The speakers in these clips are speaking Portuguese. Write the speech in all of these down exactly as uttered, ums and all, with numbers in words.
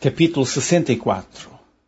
Capítulo sessenta e quatro.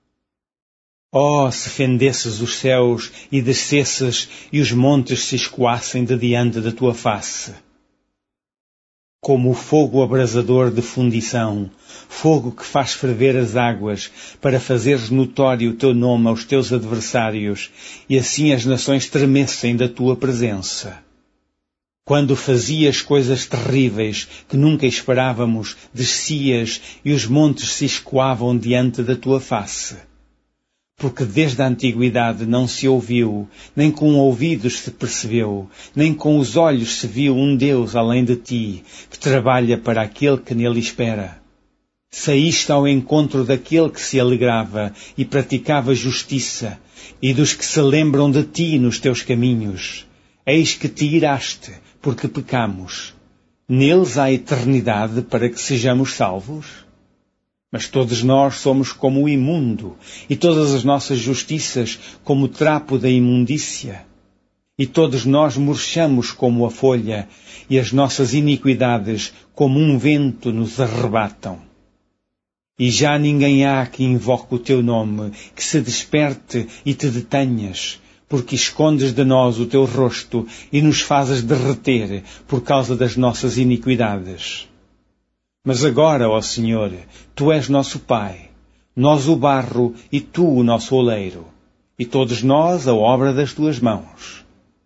Oh, se fendesses os céus e descesses e os montes se escoassem de diante da tua face. Como o fogo abrasador de fundição, fogo que faz ferver as águas, para fazeres notório o teu nome aos teus adversários, e assim as nações tremessem da tua presença. Quando fazias coisas terríveis que nunca esperávamos, descias e os montes se escoavam diante da tua face. Porque desde a antiguidade não se ouviu, nem com ouvidos se percebeu, nem com os olhos se viu um Deus além de ti, que trabalha para aquele que nele espera. Saíste ao encontro daquele que se alegrava e praticava justiça, e dos que se lembram de ti nos teus caminhos. Eis que te iraste, porque pecamos. Neles há eternidade para que sejamos salvos? Mas todos nós somos como o imundo, e todas as nossas justiças como o trapo da imundícia. E todos nós murchamos como a folha, e as nossas iniquidades como um vento nos arrebatam. E já ninguém há que invoque o teu nome, que se desperte e te detenhas, porque escondes de nós o teu rosto e nos fazes derreter por causa das nossas iniquidades. Mas agora, ó Senhor, Tu és nosso Pai, nós o barro e Tu o nosso oleiro, e todos nós a obra das Tuas mãos.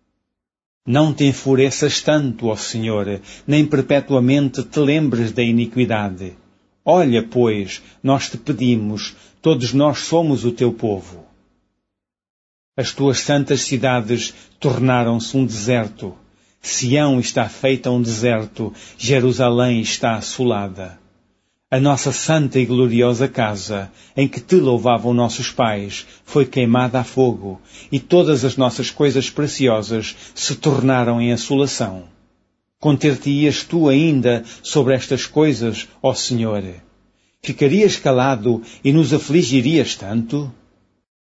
Não te enfureças tanto, ó Senhor, nem perpetuamente te lembres da iniquidade. Olha, pois, nós te pedimos, todos nós somos o Teu povo. As Tuas santas cidades tornaram-se um deserto. Sião está feita um deserto, Jerusalém está assolada. A nossa santa e gloriosa casa, em que te louvavam nossos pais, foi queimada a fogo, e todas as nossas coisas preciosas se tornaram em assolação. Conter-te-ias tu ainda sobre estas coisas, ó Senhor? Ficarias calado e nos afligirias tanto?